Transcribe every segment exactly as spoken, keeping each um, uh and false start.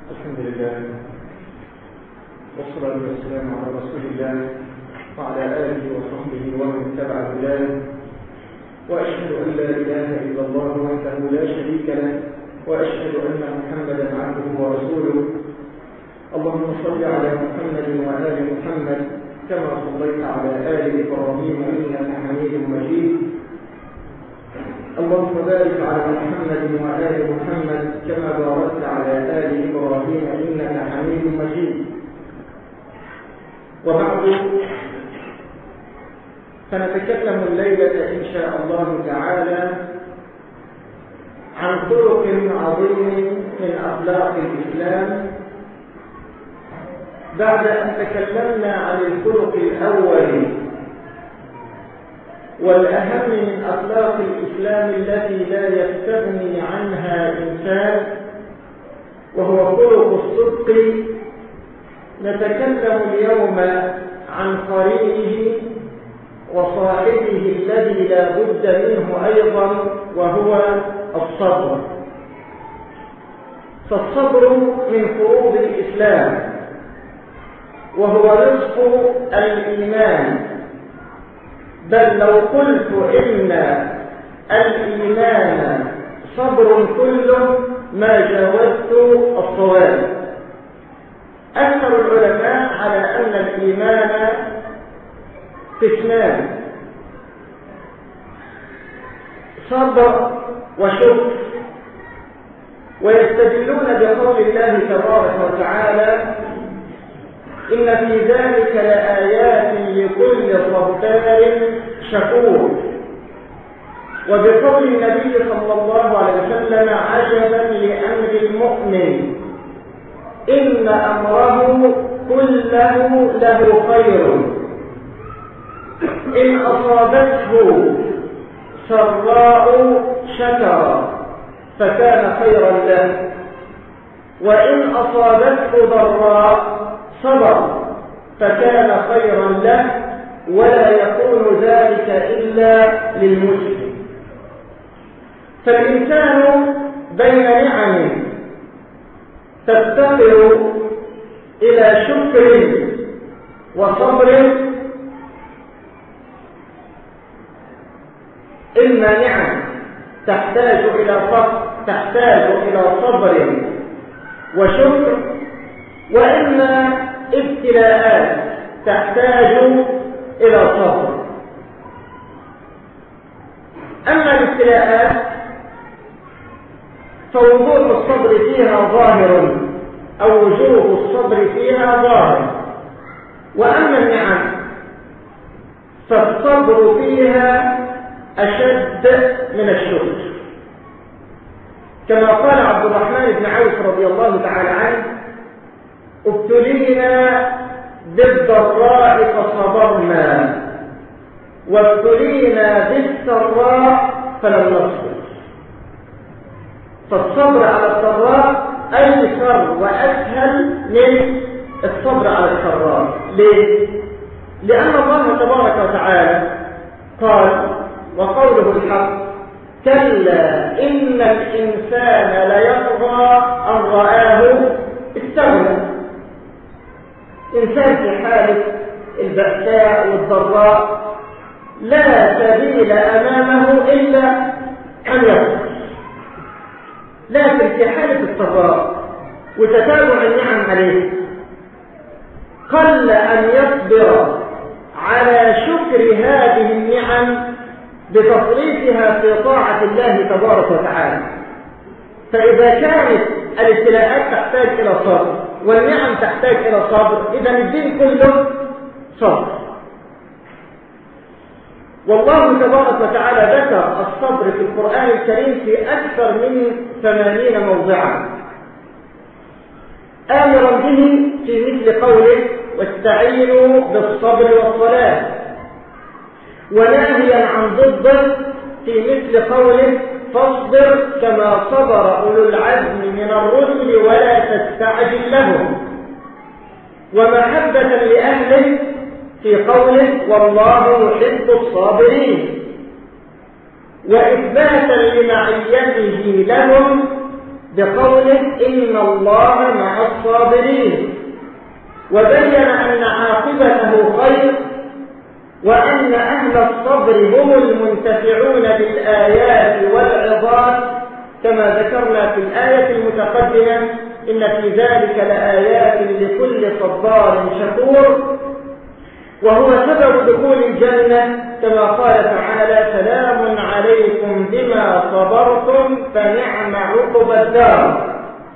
الحمد لله والصلاة والسلام على رسول الله وعلى آله وصحبه ومن اتبع هداه، وأشهد أن لا إله إلا الله وحده لا شريك له، وأشهد أن محمدا عبده ورسوله. اللهم صل على محمد وآل محمد كما صليت على آل إبراهيم إنك حميد مجيد. اللهم بارك على محمد وآل محمد كما باركت على آل إبراهيم إنك حميد مجيد. وبعد، فنتكلم الليلة إن شاء الله تعالى عن خلق عظيم من أخلاق الإسلام، بعد أن تكلمنا عن الخلق الأول والأهم من أخلاق الإسلام التي لا يستغني عنها إنسان، وهو خلق الصدق. نتكلم اليوم عن قرينه وصاحبه الذي لا بد منه أيضا، وهو الصبر. فالصبر من فروض الإسلام، وهو نصف الإيمان، بل لو قلت إن الإيمان صبر كله ما جاوزت الصواب. أكثر العلماء على أن الإيمان قسمان: صبر وشكر، ويستدلون بقول الله تبارك وتعالى: إن في ذلك لآيات لكل صبار شكور، وبقول النبي صلى الله عليه وسلم: عجبا لأمر المؤمن إن أمره كله له خير، إن أصابته سراء شكر فكان خيرا له، وإن أصابته ضراء صبر فكان خيرا له، ولا يكون ذلك إلا للمسلم. فالإنسان بين نعم تفتقر إلى شكر وصبر، إما نعم تحتاج إلى صبر تحتاج إلى صبر وشكر، وإما ابتلاءات تحتاج إلى صبر. أما الابتلاءات فوضوح الصبر فيها ظاهر، أو وجوه الصبر فيها ظاهر. وأما النعم فالصبر فيها أشد من الشكر، كما قال عبد الرحمن بن عوف رضي الله تعالى عنه: ابتلينا بالضراء فصبرنا، وابتلينا بالسراء فلم نصبر. فالصبر على السراء أيسر وأسهل من الصبر على السراء. ليه؟ لأن الله تبارك وتعالى قال، وقوله الحق: كلا إن الإنسان ليطغى أن رآه استغنى. إنسان في حالة البأساء والضراء لا سبيل أمامه إلا أن يصبر، لكن في حالة السراء وتتابع النعم عليه قل أن يصبر على شكر هذه النعم بتصريفها في طاعة الله تبارك وتعالى. فإذا كانت الابتلاءات تحتاج إلى صبر والنعم تحتاج إلى صبر، إذا الدين كله صبر. والله تبارك وتعالى ذكر الصبر في القرآن الكريم في أكثر من ثمانين موضعا، آمرا به في مثل قوله: واستعينوا بالصبر والصلاة، وناهيا عن ضده في مثل قوله: فاصبر كما صبر أولو العزم من الرسل ولا تستعجل لهم، ومحبة لأهله في قوله: والله يحب الصابرين، وإثباتا لمعيته لهم بقوله إن الله مع الصابرين، وبين أن عاقبته خير، وأن أهل الصبر هم المنتفعون بالآيات والعظات، كما ذكرنا في الآية المتقدمة إن في ذلك لآيات لكل صبار شكور، وهو سبب دخول الجنة كما قال تعالى سلام عليكم بما صبرتم فنعم عقبى الدار.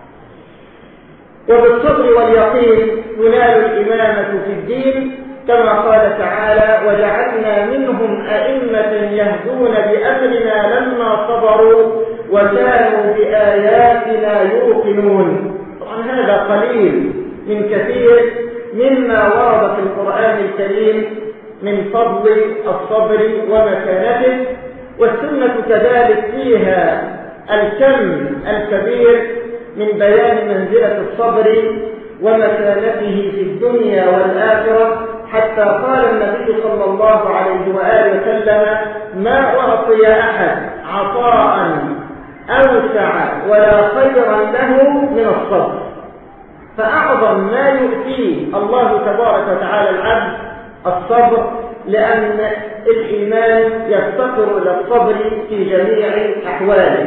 وبالصبر واليقين تنال الإمامة في الدين كما قال تعالى وجعلنا منهم أئمة يهدون بأمرنا لما صبروا وكانوا بآياتنا يوقنون. طبعا هذا قليل من كثير مما ورد في القرآن الكريم من فضل الصبر ومكانته، والسنة كذلك فيها الكم الكبير من بيان منزلة الصبر ومكانته في الدنيا والآخرة، حتى قال النبي صلى الله عليه وآله وسلم ما أعطي أحد عطاء أوسع ولا خيرا له من الصبر. فأعظم ما يؤتيه الله تبارك وتعالى العبد الصبر، لأن الإيمان يفتقر إلى الصبر في جميع أحواله.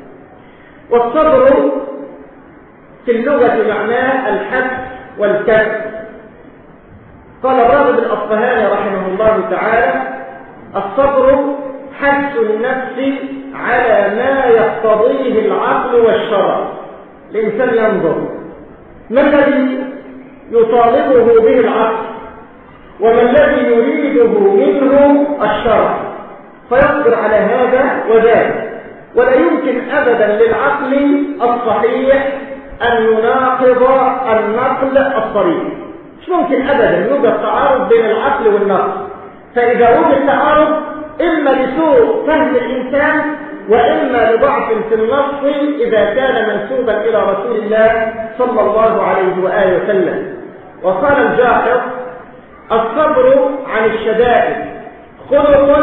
والصبر في اللغة معناه الحبس والكف. قال الراغب الأصفهاني رحمه الله تعالى الصبر حبس النفس على ما يقتضيه العقل والشرع. الإنسان ينظر ما الذي يطالبه به العقل وما الذي يريده منه الشرع، فيصبر على هذا وذاك. ولا يمكن أبدا للعقل الصحيح أن يناقض النقل الصريح، مش ممكن أبدا يوجد تعارض بين العقل والنقل. فإذا وجد تعارض إما لسوء فهم الإنسان وإما لضعف في النص إذا كان منسوبا إلى رسول الله صلى الله عليه وآله وسلم. وقال الجاحظ الصبر عن الشدائد خلق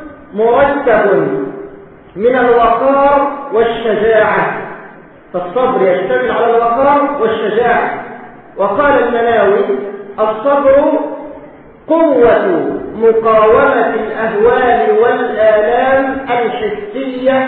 مركب من الوقار والشجاعة، فالصبر يشتمل على الوقار والشجاعة. وقال المناوي الصبر قوة مقاومة الأهوال والآلام الحسية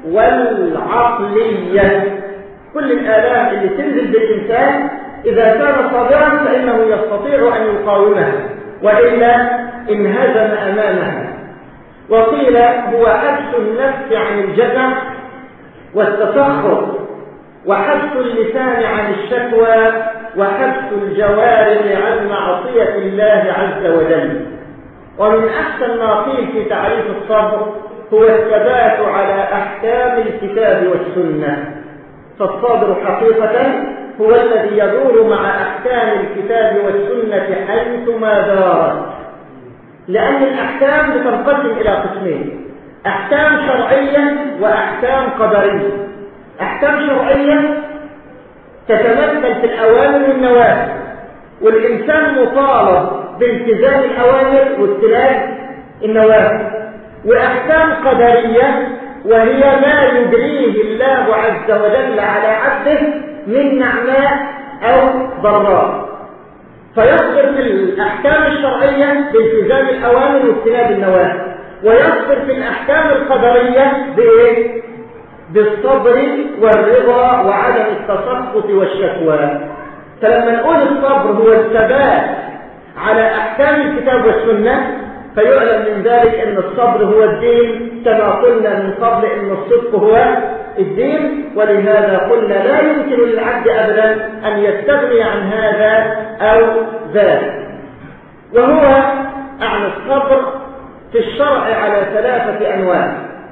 والعقلية. كل الآلام اللي تنزل بالإنسان إذا كان صابرا فإنه يستطيع أن يقاومها، وإلا انهزم أمامها. وقيل هو حبس النفس عن الجزع والتسخط، وحبس اللسان عن الشكوى، وحبس الجوارح عن معصية الله عز وجل. ومن أحسن ما قيل في تعريف الصبر هو الثبات على أحكام الكتاب والسنة. فالصابر حقيقة هو الذي يدور مع أحكام الكتاب والسنة حيثما دارت، لأن الأحكام بتنقسم إلى قسمين: أحكام شرعية وأحكام قدرية. أحكام شرعية تتمثل في الأوامر والنواهي، والإنسان مطالب بالتزام الأوامر واجتناب النواهي. وأحكام قدرية وهي ما يجريه الله عز وجل على عبده من نعماء أو ضراء، فيصبر في الأحكام الشرعية بالتزام الأوامر واجتناب النواهي، ويصبر في الأحكام القدرية بإيه؟ بالصبر والرضا وعدم التسخط والشكوى. فلما نقول الصبر هو الثبات على أحكام الكتاب والسنة فيعلم من ذلك أن الصبر هو الدين، كما قلنا من قبل أن الصدق هو الدين. ولهذا قلنا لا يمكن للعبد أبدا أن يستغني عن هذا أو ذاك. وهو أعني الصبر في الشرع على ثلاثة أنواع: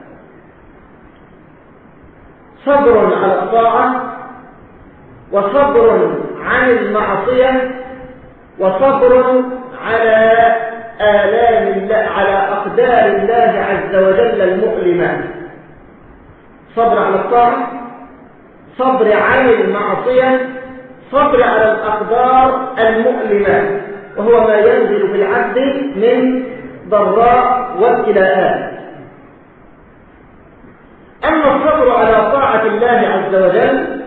صبر على الطاعة، وصبر عن المعصية، وصبر على آلام الله على أقدار الله عز وجل المؤلمة. صبر على الطاعة، صبر عن المعصية، صبر على الأقدار المؤلمة، وهو ما ينزل بالعبد من ضراء وابتلاءات. أما الصبر على طاعة الله عز وجل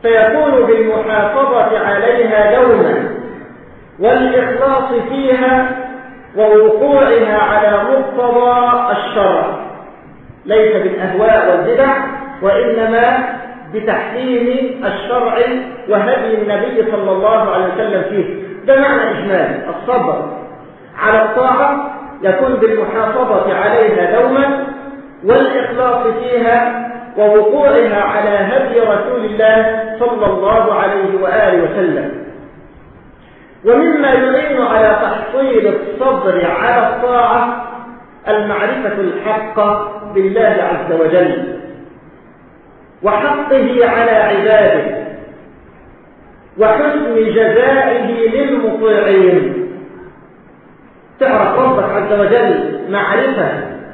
فيكون بالمحافظة عليها دوما والإخلاص فيها ووقوعها على مقتضى الشرع، ليس بالأهواء والبدع، وإنما بتحكيم الشرع وهدي النبي صلى الله عليه وسلم فيه. ده معنى إجمالي. الصبر على الطاعة يكون بالمحافظة عليها دوما والإخلاص فيها ووقوعها على هدي رسول الله صلى الله عليه وآله وسلم. ومما يعين على تحصيل الصبر على الطاعة المعرفة الحق بالله عز وجل وحقه على عباده وحسن جزائه للمطيعين. تعرف ربك عز وجل معرفة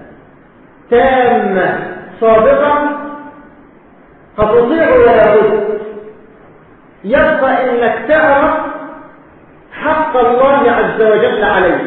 تامة صادقة فتطيع ولا بد. يبقى انك تعرف حق الله عز وجل عليك،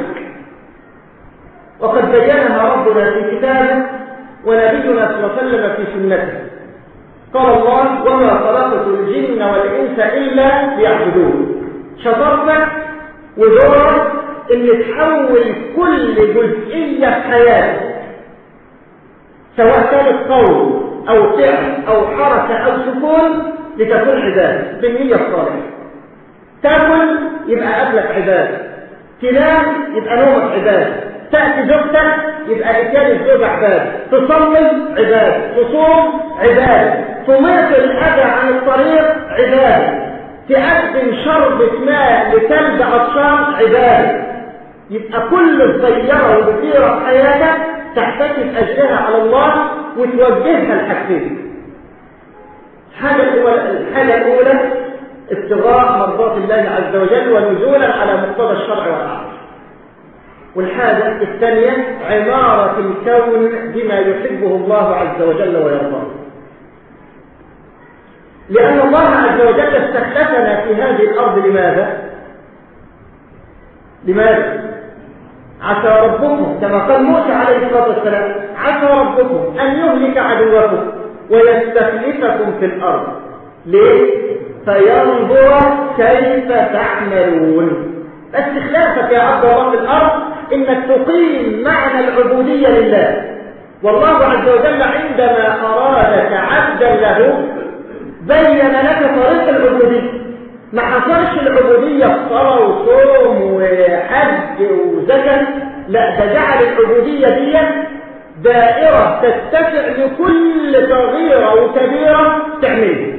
وقد بينها ربنا في كتابه ونبينا صلى الله عليه وسلم في سنته. قال الله: وما خلقت الجن والإنس إلا ليعبدون. شطرتك ودورك ان تحول كل جزئية في حياتك، سواء كانت قول أو فعل أو حركة أو سكون، لتكون عبادة بالنية الصالحة. تاكل يبقى أكلك عبادة، تنام يبقى نومك عبادة، تأتي زوجتك يبقى إتيان الزوج عبادة، تصلي عبادة، تصوم عبادة، تميط الأذى عن الطريق عبادة، تقدم شربة ماء لكلب عطشان عبادة. يبقى كل الصيرة وبصيرة في حياتك تحتسب أجرها على الله وتوجهها لحاجتين. الحاجة الأولى الحاجة الأولى ابتغاء مرضات الله عز وجل ونزولا على مقتضى الشرع والعقل. والحاجة الثانية عمارة الكون بما يحبه الله عز وجل ويرضاه. لأن الله عز وجل استخلفنا في هذه الأرض لماذا؟ لماذا؟ عسى ربكم كما قال موسى عليه الصلاة والسلام: عسى ربكم أن يهلك عدوكم ويستخلفكم في الأرض. ليه؟ فينظر كيف تعملون. استخلافك يا عبد الله في الأرض إنك تقيم معنى العبودية لله. والله عز وجل عندما أرادك عبدا له بين لك طريق العبودية. ما حصلش العبودية في صلاة وصوم وحج وزكاة، لا، ده جعل العبودية دي دائرة تتسع لكل صغيرة وكبيرة تعملها.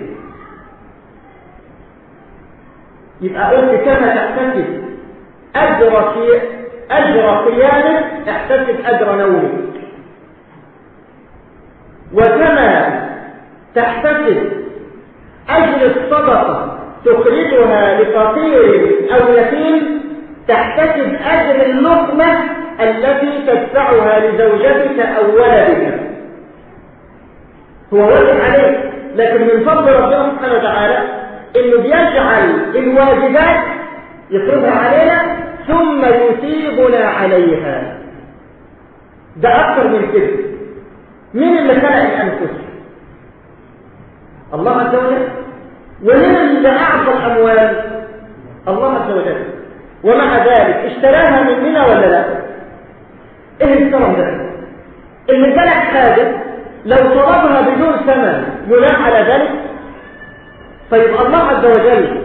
يبقى قلت كما تحتسب أجر في أجر قيامك احتسب أجر نومك، وكما تحتسب أجر الصدقة تخرجها لفقير أو يتيم تحتسب أجر اللقمة التي تدفعها لزوجتك أو ولدك. هو واجب عليك، لكن من فضل ربنا سبحانه وتعالى إنه بيجعل الواجبات يفرضها علينا ثم يثيبنا عليها. ده أكثر من كده. مين اللي خلق الأنفس؟ الله عز وجل. ومن اللي أعطى الأموال؟ الله عز وجل. ومع ذلك اشتراها مننا ولا لا؟ ايه الكرم ده؟ اللي جالك حاجة لو طلبها بدون ثمن يلام على ذلك. فيبقى الله عز وجل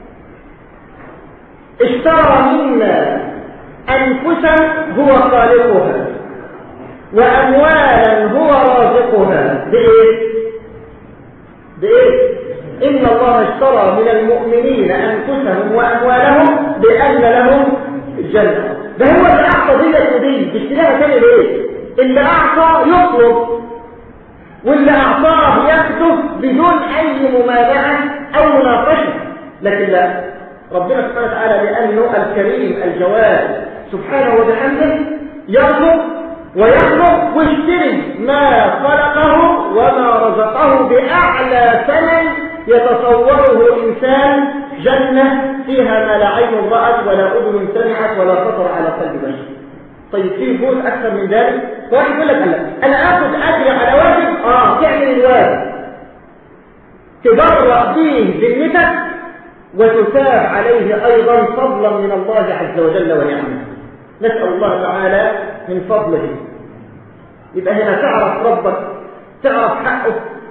اشترى منا أنفسا هو خالقها وأموالا هو رازقها. بإيه؟ بإيه؟ إن الله اشترى من المؤمنين أنفسهم وأموالهم بأن لهم الجنة. ده هو اللي أعطى دية ودي باشتراها تاني. ليه؟ اللي أعطى يطلب، واللي أعطاه ياخده بدون أي ممانعة أو مناقشة. لكن لا، ربنا سبحانه وتعالى لأنه الكريم الجواد سبحانه وبحمده يرزق ويخلق ويشتري ما خلقه وما رزقه بأعلى ثمن يتصوره إنسان جنة فيها ما لا عين رأت ولا أذن سمعت ولا خطر على قلب بشر. طيب في فوز أكثر من ذلك؟ واحد يقول لك لا، أنا آخذ أجر على واجب. آه تعمل الواجب تبرأ به ذمتك وتثاب عليه أيضا فضلا من الله عز وجل ونعمه. نسأل الله تعالى من فضله. يبقى هنا تعرف ربك، تعرف حقه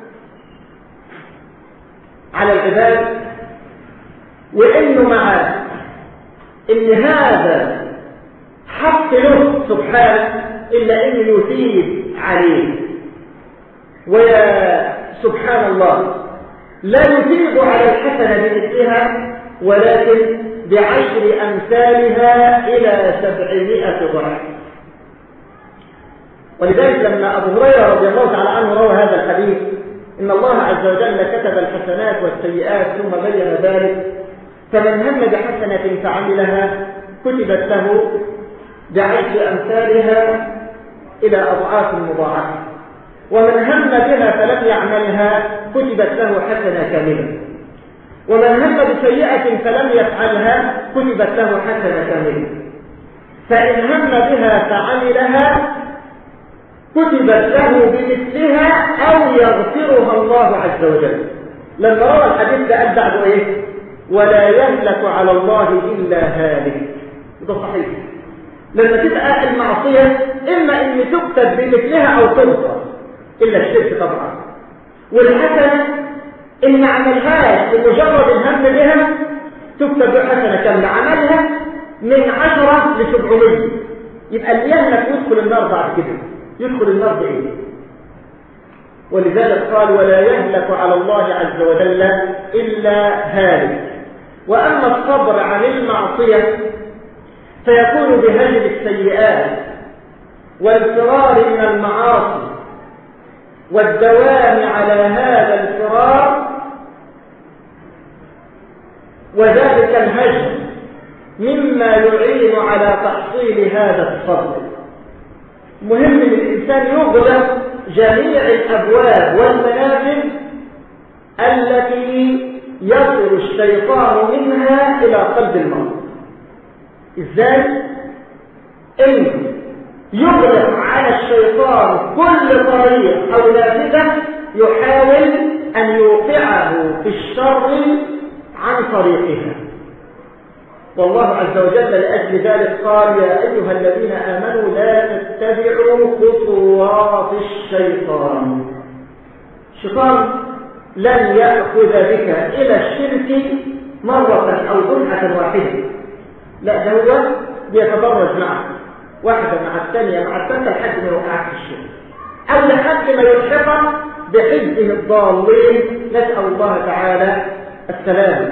على العباد، وإنه مع إن هذا حق له سبحانه إلا إنه يثيب عليه. ويا سبحان الله لا يثيب على الحسنة بمثلها ولكن بعشر أمثالها إلى سبعمائة ضعف. ولذلك لما أبو هريرة رضي الله تعالى عنه روى هذا الحديث إن الله عز وجل كتب الحسنات والسيئات ثم بين ذلك، فمن هم بحسنة فعملها كتبت له بعشر أمثالها إلى أضعاف مضاعفة، ومن هم بها فلم يعملها كتبت له حسنة كاملة، ومن هم بسيئة فلم يفعلها كتبت له حسنة كاملة. فإن هم بها فعملها كتبت له بمثلها أو يغفرها الله عز وجل. لما روى الحديث ده قال بعده إيه؟ ولا يهلك على الله إلا هالك. ده صحيح. لما تبقى المعصية إما إن تكتب بمثلها أو تغفر إلا الشرك طبعا، والحسنة إن ما عملهاش بمجرد الهم بها تكتب بحسنة كاملة، عملها من عشرة لسبعمية، يبقى اللي يهلك يدخل النار بعد كده. يدخل النار بإيه؟ ولذلك قال ولا يهلك على الله عز وجل إلا هالك. وأما الصبر عن المعصية فيكون بهجر السيئات والفرار من المعاصي والدوام على هذا الفرار، وذلك الهجر مما يعين على تحصيل هذا الصبر. مهم ان الانسان يغلق جميع الابواب والمنافذ التي يصل الشيطان منها الى قلب المرء. ازاي؟ ان يغلق على الشيطان كل طريق او نافذه يحاول ان يوقعه في الشر عن طريقها. والله عز وجل لأجل ذلك قال يا أيها الذين آمنوا لا تتبعوا خطوات الشيطان. الشيطان لن يأخذ بك إلى الشرك مرة أو دفعة واحدة، لا ده هو بيتدرج معك واحدة مع الثانية مع الثالثة لحد ما يوقعك في الشرك، أو لحد ما يلحقك بحزبه الضالين. نسأل الله تعالى السلام.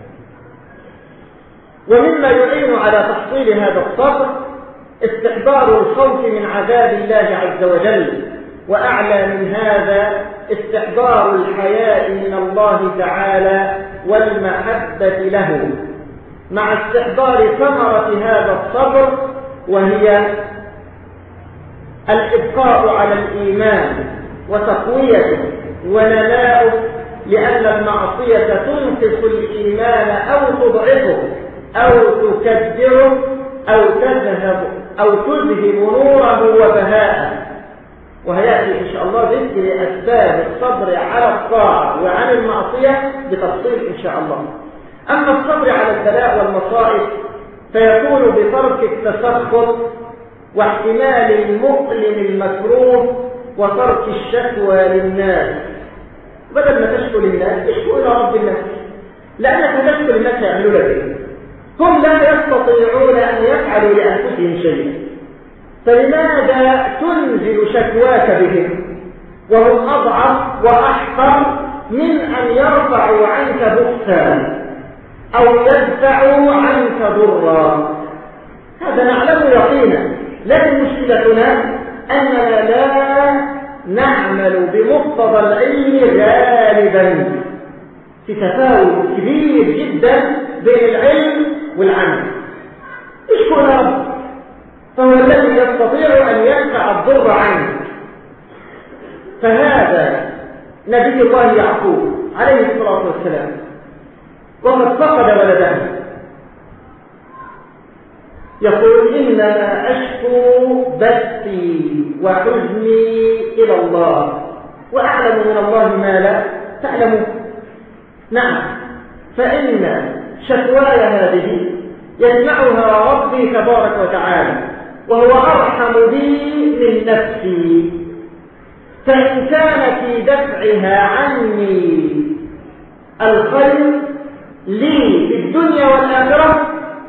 ومما يعين على تحصيل هذا الصبر استحضار الخوف من عذاب الله عز وجل، وأعلى من هذا استحضار الحياء من الله تعالى والمحبة له، مع استحضار ثمرة هذا الصبر وهي الإبقاء على الإيمان وتقويته ونماؤه، لأن المعصية تنقص الإيمان أو تضعفه أو تكدره أو تذهب أو تذهب نوره وبهاءه. وهيأتي إن شاء الله ذكر أسباب الصبر على الطاعة وعن المعصية بتفصيل إن شاء الله. أما الصبر على البلاء والمصائب فيكون بترك التسخط واحتمال المؤلم المكروه وترك الشكوى للناس. بدل ما تشكو للناس تشكو إلى رب الناس، لأنك تشكو للناس يعملوا لك إيه؟ هم لا يستطيعون أن يفعلوا لأنفسهم شيئا، فلماذا تنزل شكواك بهم وهم أضعف وأحقر من أن يرفعوا عنك بؤسا أو يدفعوا عنك ضرا؟ هذا نعلم يقينا، لكن مشكلتنا أننا لا نعمل بمقتضى العلم غالبا، في تفاوت كبير جدا بين العلم والعمل. اشكر رب، فهو الذي يستطيع أن يدفع الضر عنك. فهذا نبي الله يعقوب عليه الصلاة والسلام وقد فقد ولده يقول إنما أشكو بثي وحزني إلى الله وأعلم من الله ما لا تعلمون. نعم، فإن شكواي هذه يسمعها ربي تبارك وتعالى وهو أرحم بي من نفسي، فإن كان في دفعها عني الخير لي في الدنيا والآخرة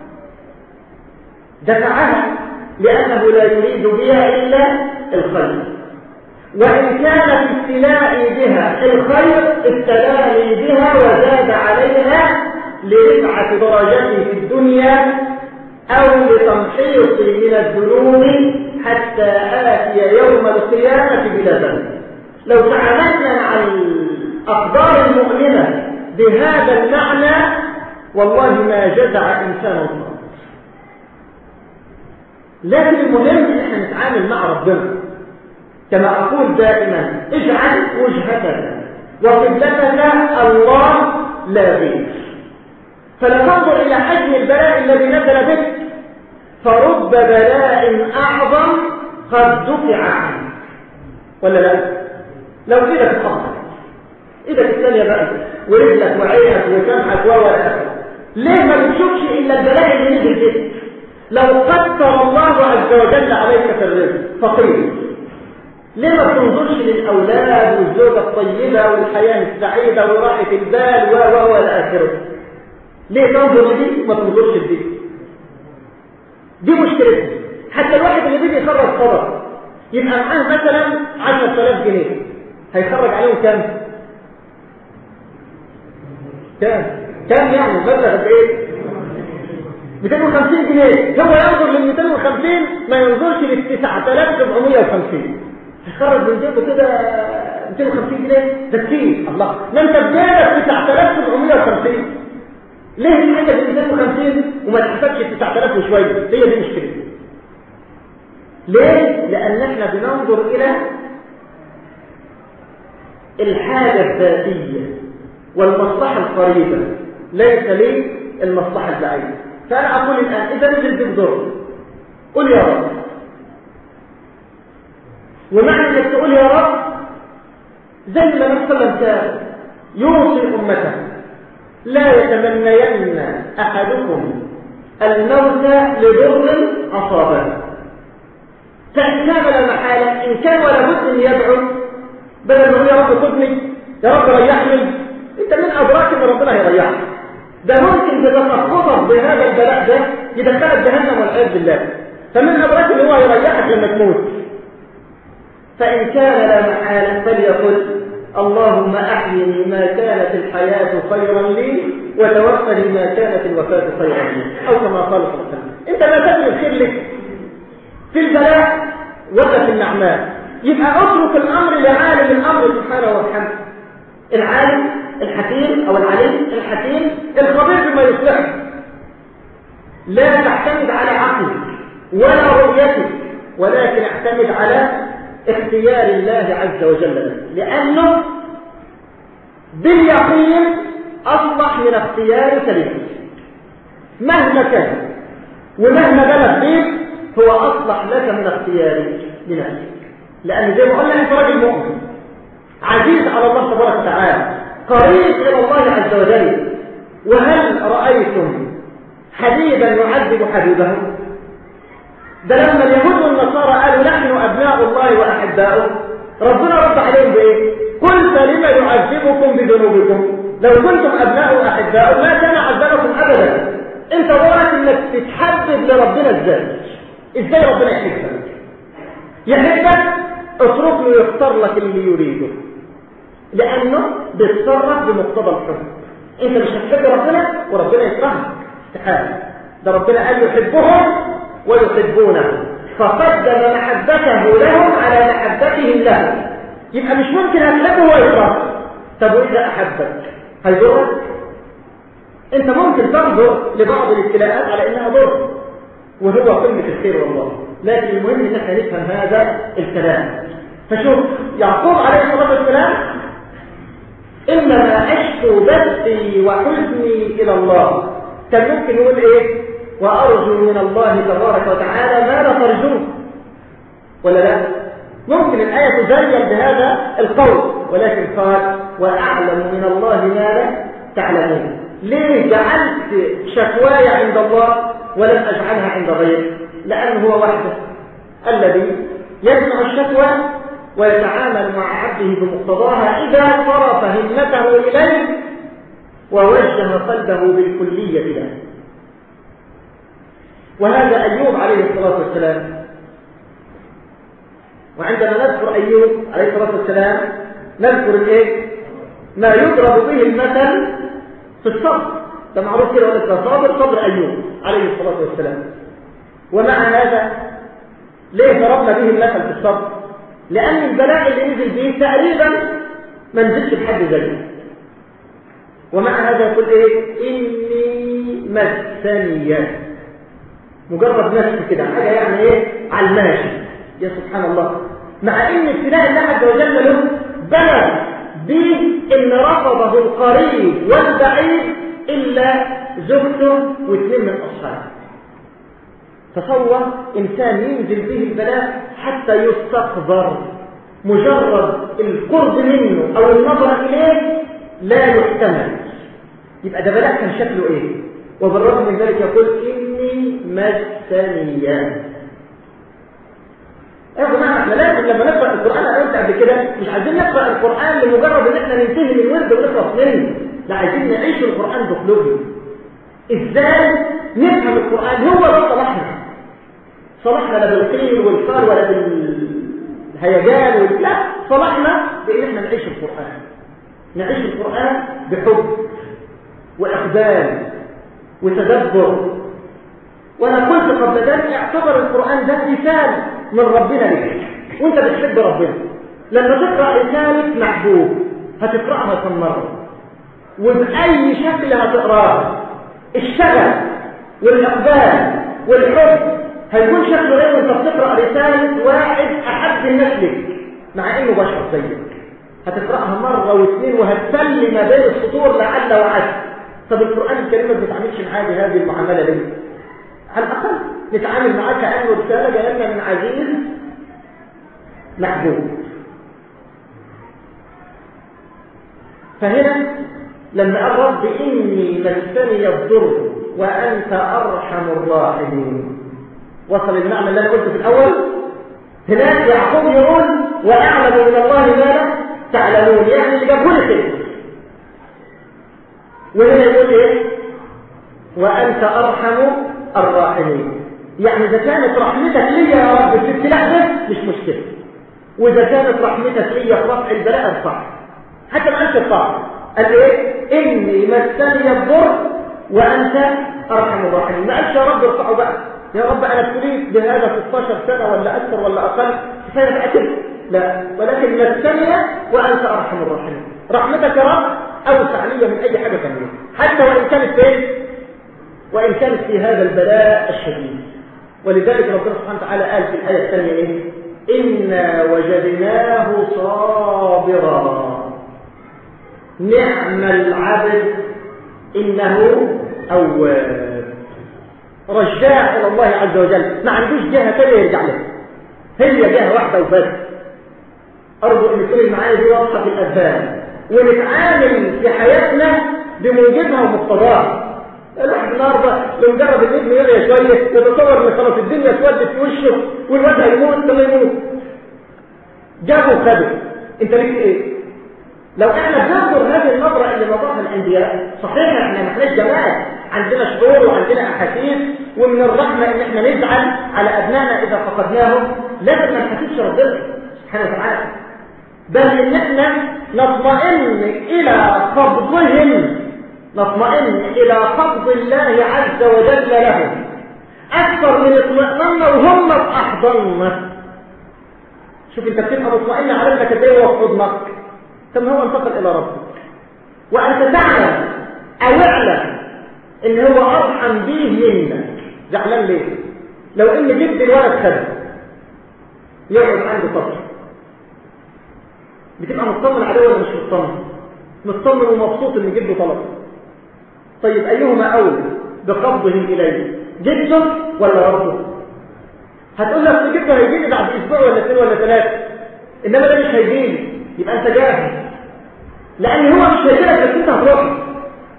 دفعها، لأنه لا يريد بها إلا الخير، وإن كان في ابتلاء بها الخير ابتلاني بها وزاد عليها لرفعة درجتي في الدنيا أو لتمحيصي من الذنوب حتى آتي يوم القيامة بلا ذنب. لو تعاملنا مع الأقدار المؤلمة بهذا المعنى والله ما جزع إنسان صالح. لكن المهم ان احنا نتعامل مع ربنا كما اقول دائما: اجعل وجهتك وقبلتك الله لا غير. فلننظر الى حجم البلاء الذي نزل بك، فرب بلاء اعظم قد دفع عنك، ولا لا؟ لو ايدك اتقطعت، ايدك الثانيه بقى ورجلك وعينك وسمعك ولا ليه ما بتشوفش الا البلاء اللي نزل بك؟ لو قدر الله عز وجل عليك في الرزق فقير، ليه ما تنظرش للأولاد والزوجة الطيبة والحياة السعيدة وراحة البال و و إلى آخره؟ ليه تنظر لدي وما تنظرش لدي؟ دي مشكلتها. حتى الواحد اللي بيجي يخرج صدقة يبقى معاه مثلا عشرة آلاف جنيه، هيخرج عليهم كام؟ كام؟ كام يعني؟ مبلغ قد ايه؟ مئتين وخمسين جنيه. هو ينظر لل مئتين وخمسين ما ينظرش لل تسعة آلاف وسبعمئة وخمسين. هيخرج من جيبه كده مئتين وخمسين جنيه، ده كتير. الله، ما انت بجيبك تسعة آلاف وسبعمئة وخمسين، ليه دي حاجه ب مئتين وخمسين وما تحسبش تسعة آلاف وشويه؟ هي دي مشكله. ليه؟ لان احنا بننظر الى الحاجه الذاتيه والمصلحه القريبه، ليس لي المصلحه البعيده. فأنا أقول الآن إذا نزل بالضر قل يا رب، ومعنى أنك تقول يا رب زي ما النبي صلى الله عليه وسلم يوصي أمته: لا يتمنين أحدكم الموت لضر أصابه. فإن كان لا محالة، إن كان ولا بد أن يدعو، بدل ما يقول يا رب خذني، يا رب ريحني، أنت من أدراك أن ربنا هيريحك؟ ده ممكن تتخبط بهذا البلاء ده يدخلك جهنم والعياذ بالله. فمن أدراك أن هو يريحك لما تموت. فإن كان لا محالة فليقل: اللهم أحيني ما كانت الحياة خيرا لي وتوفني ما كانت الوفاة خيرا لي، أو كما قال صلى الله عليه وسلم. أنت ما تجد الخير لك في البلاء ولا في النعماء. يبقى اترك الأمر لعالم الأمر سبحانه وتعالى، العالم الحكيم أو العليم الحكيم الخبير بما يصلحك. لا تعتمد على عقلك ولا رؤيتك، ولكن اعتمد على اختيار الله عز وجل لك، لأنه باليقين أصلح من اختيارك لك. مهما كان ومهما بلغ فيك هو أصلح لك من اختيارك لنفسك، لأن زي ما قلنا أنت راجل مؤمن عزيز على الله تبارك وتعالى، قريب إلى الله عز وجل. وهل رأيتم حبيبا يعذب حبيبه؟ ده لما اليهود والنصارى قالوا نحن أبناء الله وأحباؤه، ربنا رد عليهم بإيه؟ قل فلم يعذبكم بذنوبكم؟ لو كنتم أبناء وأحباؤه ما كان عذبكم أبدا. أنت دورك إنك تتحبب لربنا إزاي؟ إزاي ربنا يحبك؟ يحبك اترك له يختار لك اللي يريده، لأنه بيتصرف بمقتضى الحب. أنت مش هتحب ربنا وربنا يكرهك، استحالة. ده ربنا قال يحبهم ويحبونه، فقدم محبته لهم على محبتهم له. يبقى مش ممكن هتحبه ويكرهك. طب وإذا أحبك هيضرك؟ أنت ممكن تنظر لبعض الابتلاءات على إنها ضر، وهو قمة الخير والله. لكن المهم إن احنا نفهم هذا الكلام. فشوف يعقوب عليه الصلاة والسلام: إنما أشكو بثي وحزني إلى الله. كان ممكن يقول إيه؟ وأرجو من الله تبارك وتعالى ما لا ترجوه، ولا لا؟ ممكن الآية تزين بهذا القول، ولكن قال: وأعلم من الله ما لا تعلمون. ليه جعلت شكواي عند الله ولم أجعلها عند غيره؟ لأنه هو وحده الذي يسمع الشكوى ويتعامل مع عبده بمقتضاها إذا صرف همته إليه ووجه قلبه بالكلية إليه. وهذا أيوب عليه الصلاة والسلام. وعندما نذكر أيوب عليه الصلاة والسلام نذكر الإيه؟ ما يضرب به المثل في الصبر. ده معروف كده ولا صابر صبر أيوب عليه الصلاة والسلام. ومع هذا ليه ضربنا به المثل في الصبر؟ لأن البلاء اللي نزل به تقريبا ما نزلش بحد زيه. ومع هذا يقول إيه؟ إني مسني، مجرد نفس كده حاجة يعني إيه؟ على الماشي. يا سبحان الله، مع إن ابتلاء الله عز وجل له بلغ به إن رفضه القريب والبعيد إلا زوجته واثنين من أصحابه. تصور إنسان ينزل به البلاء حتى يستقذر، مجرد القرب منه أو النظر إليه لا يحتمل. يبقى ده بلاء كان شكله إيه؟ وبالرغم من ذلك يقول إني مسني. يا جماعة احنا لازم لما نقرأ القرآن، أنا قلت قبل كده مش عايزين نقرأ القرآن لمجرد إن احنا ننتهي من الورد ونخلص منه، لا عايزين نعيش القرآن بقلوبنا. إزاي نفهم القرآن؟ هو ده صلاحنا. صلاحنا لا بالقيل والقال ولا بالهيجان وال... لا، صلاحنا بإن احنا نعيش القرآن. نعيش القرآن بحب وإقبال وتدبر. وأنا قلت قبل ذلك اعتبر القرآن ده رسالة من ربنا لك، وانت بتحب ربنا. لما تقرأ رسالة محبوب هتقرأها كم مرة وبأي شكل هتقرأها. الشغف والإقبال والحب هيكون شكله ايه وانت بتقرأ رسالة واحد أحب الناس لك مع انه بشر زيك؟ هتقرأها مرة واثنين وهتسلي ما بين السطور لعل وعسى. طب القرآن الكريم ما بيتعاملش معاه بهذه المعاملة دي؟ على الأقل نتعامل معاه كأنه رسالة جاية لنا من عزيز محبوب. فهنا لما قال رب إني مسني الضر وأنت أرحم الراحمين، وصل المعنى اللي أنا قلته في الأول. هناك يعقوب يقول وأعلم من الله ما لا تعلمون، يعني اللي جابه لي كده. وهنا يقول إيه؟ وأنت أرحم الراحمين، يعني إذا كانت رحمتك لي يا رب في الابتلاء ده مش مشكلة، وإذا كانت رحمتك لي في رفع البلاء صح. حتى ما قالش الطاعة، قال إيه؟ إني مسني الضر وأنت أرحم الراحمين. ما قالش يا رب ارفعه بقى، يا رب أنا ابتليت بهذا ستاشر سنة ولا أكثر ولا أقل كفاية بقى كده، لا، ولكن مسني وأنت أرحم الراحمين. رحمتك يا رب أوسع لي من أي حاجة ثانية، حتى وإن كانت فين؟ وإن كانت في هذا البلاء الشديد. ولذلك ربنا سبحانه وتعالى قال في الآية الثانية إيه؟ إنا وجدناه صابرا نعم العبد إنه أواب. رجاع إلى الله عز وجل، ما عندوش جهة ثانية يرجع لها، هي جهة واحدة وبس. أرجو أن تكون المعاني دي واضحة في الأذهان ونتعامل في حياتنا بموجبها ومقتضاها. الواحد النهارده لو مجرد ان ابنه يغير شويه يتصور ان خلاص الدنيا اسودت في وشه والواد هيموت ثم يموت. جابوا وخدوا، انت ليك ايه؟ لو احنا بننظر هذه النظره اللي نظرها الانبياء، صحيح احنا ما احناش جماعه، عندنا شعور وعندنا احاسيس، ومن الرحمه ان احنا نزعل على ابنائنا اذا فقدناهم، لكن ما نحسبش ربنا سبحانه وتعالى، بل ان احنا نطمئن الى قبضهم، نطمئن إلى قبض الله عز وجل لهم أكثر من اطمئننا وهم في أحضاننا. شوف أنت بتبقى مطمئن على أنك تدعي وفي حضنك، ثم هو انتقل إلى ربك وأنت تعلم أو اعلم إن هو أرحم به منك. زعلان ليه؟ لو إن جد الولد خده يقعد عنده طفل، بتبقى مطمن عليه ولا مش مطمن؟ مطمن ومبسوط إن جده طلبه. طيب أيهما أولى بقبضه إليه، جده ولا ربه؟ هتقول لك جده هيجيني بعد أسبوع ولا اثنين ولا ثلاثة، إنما ده مش هيجيني، يبقى أنت جاهز، لأن هو مش هيجيلك بس أنت هتروح.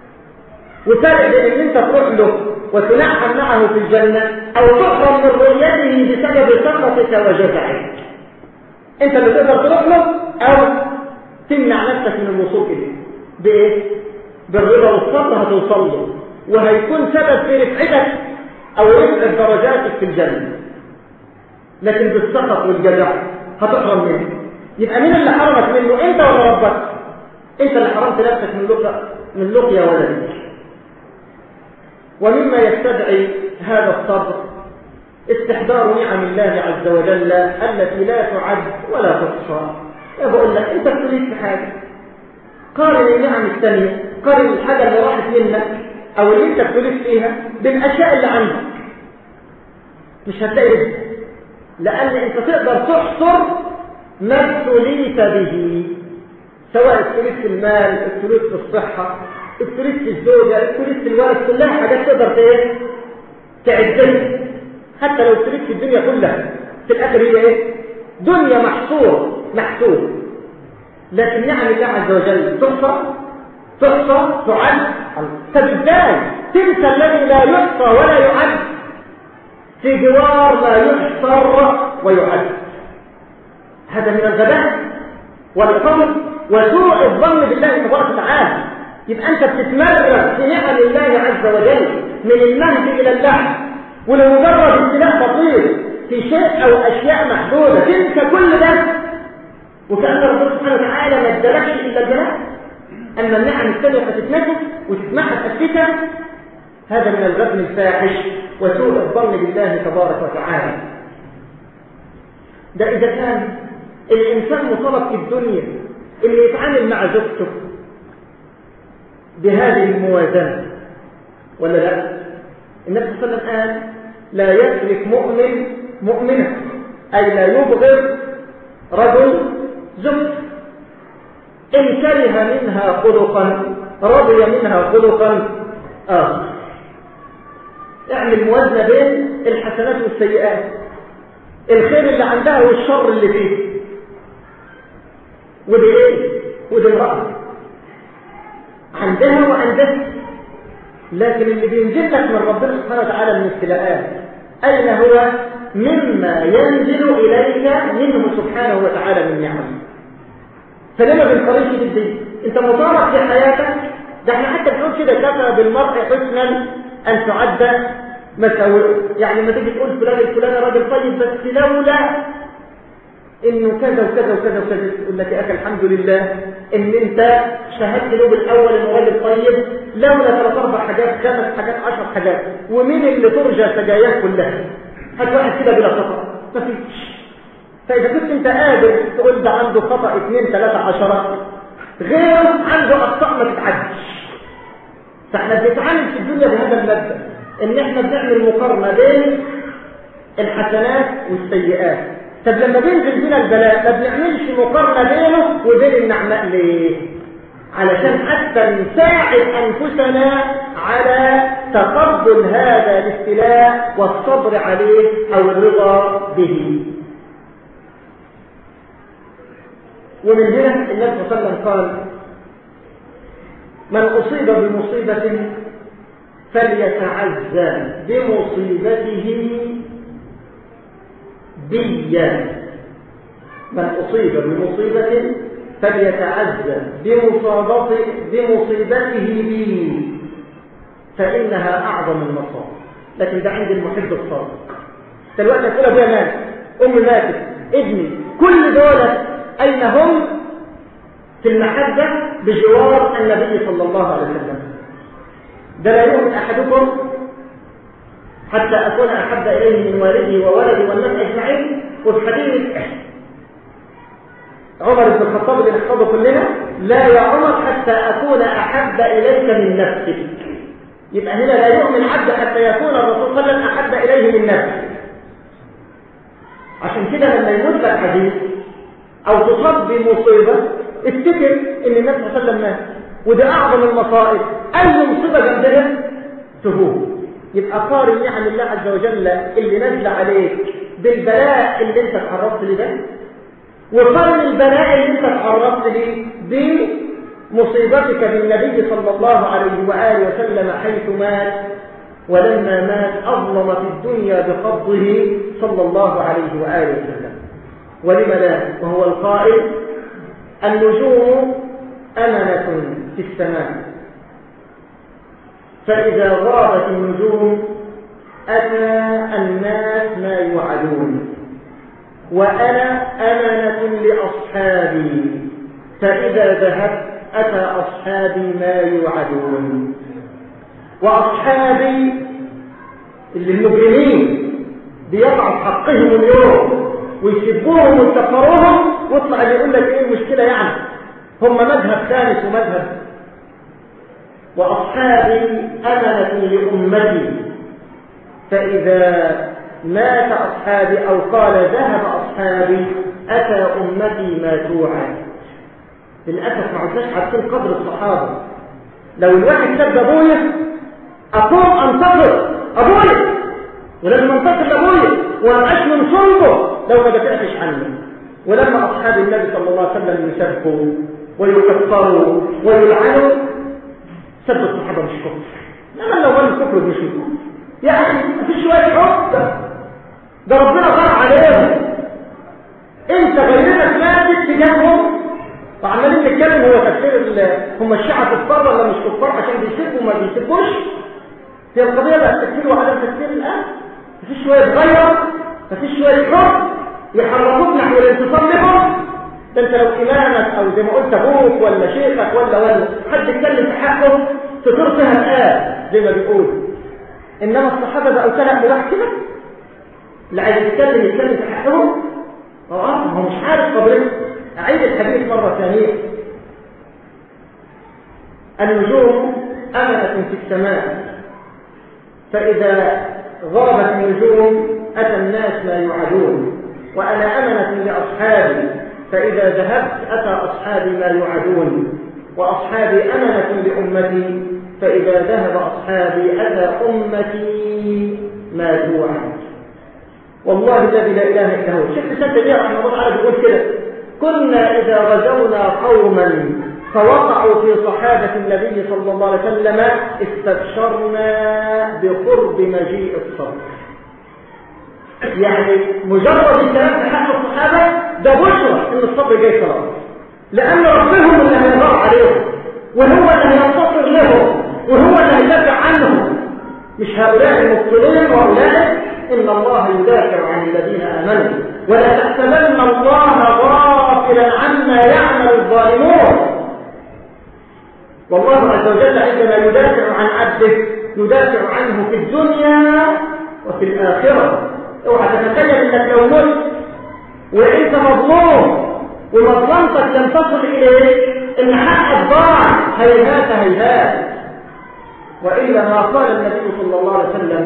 وفرق بين ان انت تروح له وتنعم معه في الجنة او تحرم من رؤيته بسبب سخطك وجزعك. انت اللي تقدر تروح له او تمنع نفسك من الوصول اليه. بايه؟ بالرضا والصبر هتوصل له، وهيكون سبب في رفعتك او رفع درجاتك في الجنة. لكن بالسخط والجزع هتحرم منه. يبقى مين اللي حرمك منه؟ انت ولا ربك؟ انت اللي حرمت نفسك من لقيا من لقيا ولدك. ومما يستدعي هذا الصبر استحضار نعم الله عز وجل التي لا تعد ولا تحصى. يا بقول لك انت بتريد في حاجه، قارن النعم الثانيه، قارن الحاجه اللي راحت منك او اللي انت بتريد فيها بالاشياء اللي عندك، مش هتلاقي رزق. لان انت تقدر تحصر ما ابتليت به، سواء ابتليت في المال، ابتليت في الصحه، ابتليت في الزوجه، ابتليت في الولد، كلها حاجات تقدر ايه تعدها. حتى لو ابتليت في الدنيا كلها في الاخر هي ايه؟ دنيا محصور محسوب. لكن نعم الله عز وجل تحصى تحصى تعد. طب ازاي تنسى الذي لا يحصى ولا يعد في جوار لا يحصر ويعد؟ هذا من الغباء والفضل وسوء الظن بالله تبارك وتعالى. يبقى انت بتتمرن في نعم الله عز وجل من المهد الى اللحم، ولمجرد ابتلاء بسيط في شيء او اشياء محدوده تنسى كل ده، وكأن ربنا سبحانه وتعالى ما ادالكش الا الجلال. اما النعم الثانيه فتتنسى وتتمحى تأسيسها، هذا من الغبن الفاحش وسوء الظن بالله تبارك وتعالى. ده اذا كان الانسان مطالب في الدنيا اللي يتعامل مع زوجته بهذه الموازنه ولا لا؟ النبي صلى الله عليه وسلم قال لا يترك مؤمن مؤمنة، أي لا يبغض رجل زوجته إن كره منها خلقا رضي منها خلقا آخر. اعمل موازنة بين الحسنات والسيئات، الخير اللي عندها والشر اللي فيه. ودي ايه؟ ودي امرأة عندها وعندها. لكن اللي بينزل لك من ربنا سبحانه وتعالى من ابتلاءات أين هو؟ مما ينزل إليك منه سبحانه وتعالى من نعمه. فلما بنقارنش بالدين؟ انت مطالب في حياتك. ده احنا حتى بنقول كده كفى بالمرء حسنا ان تعد مساوئه. يعني ما تيجي تقول فلان الفلاني راجل طيب بس لولا انه كذا وكذا وكذا وكذا، يقول لك يا اخي الحمد لله ان انت شهدت له بالاول انه راجل طيب، لولا ثلاث اربع حاجات خمس حاجات عشر حاجات، ومين اللي ترجى سجاياه كلها؟ هات واحد كده بلا خطا، ما فيش. فاذا كنت انت قادر تقول ده عنده خطا اثنين ثلاثه عشره، غيره عنده اخطاء ما تتعدش. فاحنا بنتعامل في الدنيا بهذا المبدا، ان احنا بنعمل مقارنه بين الحسنات والسيئات. طب لما بينزل بينا البلاء ما بنعملش مقارنه بينه وبين النعماء ليه؟ علشان حتى نساعد انفسنا على تقبل هذا الابتلاء والصبر عليه او الرضا به. ومن هنا النبي صلى الله عليه وسلم قال من اصيب بمصيبه فليتعزى بمصيبته بيا. من أصيب بمصيبة فليتعزى بمصيبته بي فإنها أعظم المصائب. لكن ده عند المحب الصادق. دلوقتي تقول أبويا مات، أمي ماتت، ابني، كل دولة أين هم؟ في المحبة بجوار النبي صلى الله عليه وسلم. ده لا يؤمن أحدكم حتى أكون أحب إليه من والده وولده والناس أجمعين. وفي حديث عمر بن الخطاب اللي نحفظه كلنا، لا يا عمر حتى أكون أحب إليك من نفسك. يبقى هنا لا يؤمن عبد حتى يكون الرسول صلى الله عليه وسلم أحب إليه من نفسه. عشان كده لما يموت لك حديث أو تصاب بمصيبة افتكر إن النبي صلى الله عليه وسلم مات، وده أعظم المصائب. أي مصيبة جنبها تهون. يبقى قارن نعم الله عز وجل اللي نزل عليك بالبلاء اللي انت تعرضت له ده، وقارن البلاء اللي انت تعرضت له مصيبتك بالنبي صلى الله عليه وآله وسلم حيث مات، ولما مات أظلم في الدنيا بقبضه صلى الله عليه وآله وسلم. ولم لا؟ وهو القائل: النجوم أمنة في السماء، فإذا غابت النجوم أتى الناس ما يوعدون، وأنا أمنة لأصحابي، فإذا ذهبت أتى أصحابي ما يوعدون. وأصحابي اللي المجرمين بيقع في حقهم اليوم ويسبوهم ويكفروهم، واطلع اللي يقول لك ايه المشكلة يعني، هم مذهب ثالث ومذهب. وأصحابي أمنة لأمتي، فإذا مات أصحابي أو قال ذهب أصحابي أتى أمتي ما توعد. للأسف ما عدناش عارفين قدر الصحابة. لو الواحد سب أبويا أقوم أنتظر أبويا، ولازم أنتظر لأبويا وأبقاش من صلبه لو ما دافعتش عنه. ولما أصحاب النبي صلى الله عليه وسلم يسبوا ويكفروا ويلعنوا، سب الصحابة مش كفر. لما لو قال الكفر مش كفر يا أخي، مفيش شوية حب، ده ربنا غار عليهم. أنت غيرنا ماتت تجاههم وعمالين نتكلم هو تفسير هم الشيعة كفار ولا مش كفار عشان بيسبوا وما بيسبوش. هي القضية بقى تفسير وعدم تفسير الآن. مفيش شوية غير، مفيش شوية حب يحركوك نحو الانتصار لهم. ده انت لو إمامك أو زي ما قلت أبوك ولا شيخك ولا ولا حد يتكلم في حقه تطير فيها الآن زي ما بيقول. إنما الصحابة بقوا كلام بواحد كده، اللي عايز يتكلم يتكلم في حقهم. اه هو مش عارف قبله. أعيد الحديث مرة ثانية: النجوم أمنة في السماء، فإذا غابت النجوم أتى الناس ما يوعدون، وأنا أمنة لأصحابي، فإذا ذهبت أتى أصحابي ما يوعدون، وأصحابي أمنة لأمتي، فإذا ذهب أصحابي أتى أمتي ما توعد. والله الذي لا إله إلا هو. شيخ الإسلام تيمية رحمه الله تعالى بيقول كده: كنا إذا غزونا قوما فوقعوا في صحابة النبي صلى الله عليه وسلم استبشرنا بقرب مجيء الصبر. يعني مجرد الكلام في حق الصحابة ده بشرى إن الصبر جاي خلاص، لأن ربهم اللي هيغار عليهم، وهو اللي هينتصر لهم، وهو اللي هيدافع عنهم، مش هؤلاء المبطلين وأولئك. إن الله يدافع عن الذين آمنوا، ولا تحسبن الله غافلا عما يعمل الظالمون. والله عز وجل عندما يدافع عن عبده يدافع عنه في الدنيا وفي الآخرة. اوعى تتخيل انك لو مت وانت مظلوم ومظلمتك لم تصل اليه ان حقك ضاع، هيهات هيهات. والا ما قال النبي صلى الله عليه وسلم: